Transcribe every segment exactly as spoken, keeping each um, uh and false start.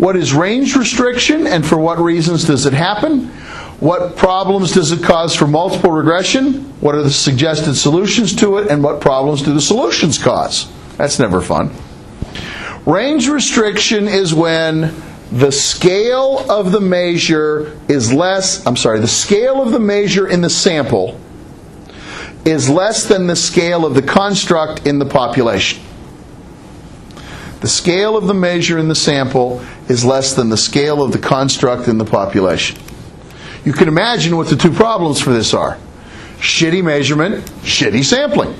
What is range restriction and for what reasons does it happen? What problems does it cause for multiple regression? What are the suggested solutions to it? And what problems do the solutions cause? That's never fun. Range restriction is when the scale of the measure is less, I'm sorry, the scale of the measure in the sample is less than the scale of the construct in the population. The scale of the measure in the sample is less than the scale of the construct in the population. You can imagine what the two problems for this are. Shitty measurement, shitty sampling.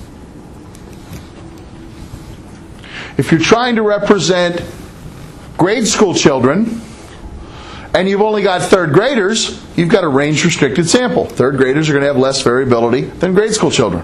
If you're trying to represent grade school children and you've only got third graders, you've got a range-restricted sample. Third graders are going to have less variability than grade school children.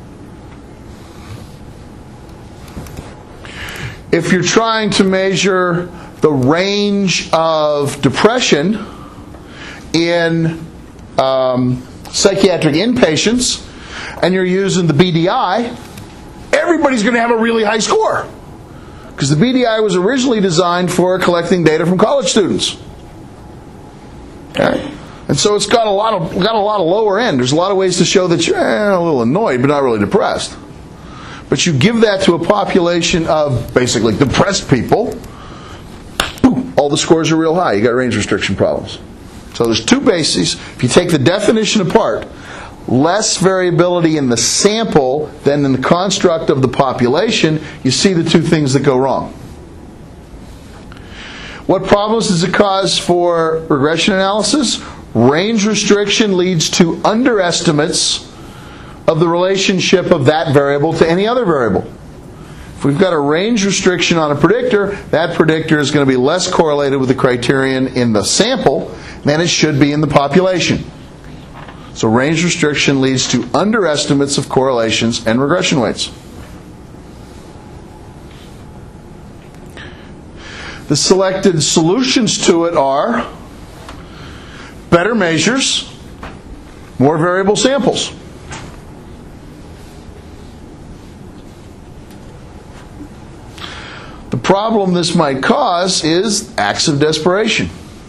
If you're trying to measure the range of depression in um, psychiatric inpatients and you're using the B D I, everybody's going to have a really high score. Because the B D I was originally designed for collecting data from college students. Okay? And so it's got a lot of got a lot of lower end. There's a lot of ways to show that you're eh, a little annoyed, but not really depressed. But you give that to a population of basically depressed people, boom, all the scores are real high. You got range restriction problems. So there's two bases. If you take the definition apart, less variability in the sample than in the construct of the population, you see the two things that go wrong. What problems does it cause for regression analysis? Range restriction leads to underestimates of the relationship of that variable to any other variable. If we've got a range restriction on a predictor, that predictor is going to be less correlated with the criterion in the sample than it should be in the population. So range restriction leads to underestimates of correlations and regression weights. The selected solutions to it are better measures, more variable samples. The problem this might cause is acts of desperation.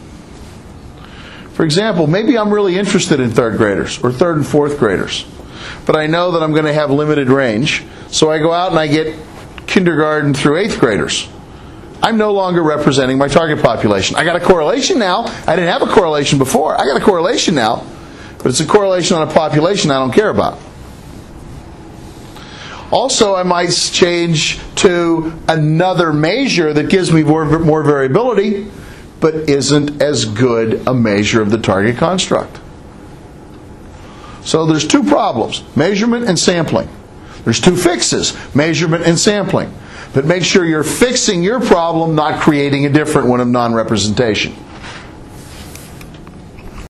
For example, maybe I'm really interested in third graders or third and fourth graders, but I know that I'm going to have limited range, so I go out and I get kindergarten through eighth graders. I'm no longer representing my target population. I got a correlation now. I didn't have a correlation before. I got a correlation now, but it's a correlation on a population I don't care about. Also, I might change to another measure that gives me more, more variability, but isn't as good a measure of the target construct. So there's two problems, measurement and sampling. There's two fixes, measurement and sampling. But make sure you're fixing your problem, not creating a different one of non-representation.